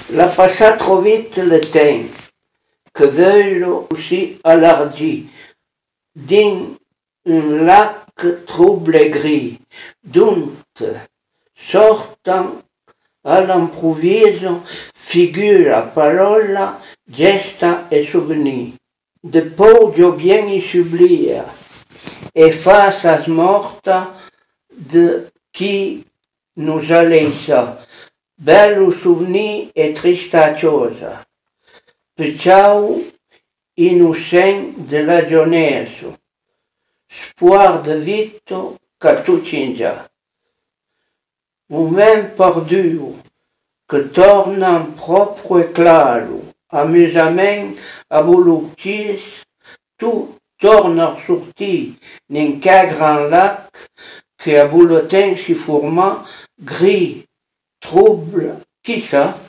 La passa trop vite le temps, que veulent aussi alardi, dans un lac trouble et gris, d'où sortant à l'improvviso figura, parola, gesta et souvenir. De poggio bien y sublia, et faças morta de qui nous a laissat, bello souvenir et trista cosa. Perciò innocent de la jeunesse, espoir de vito que tout changia. Moment perdu, que torna en propre e claro, amusament a voluptis, tout torna a sortir d'un grand lac que a bulletin s'y forma gris, trouble, qui ça?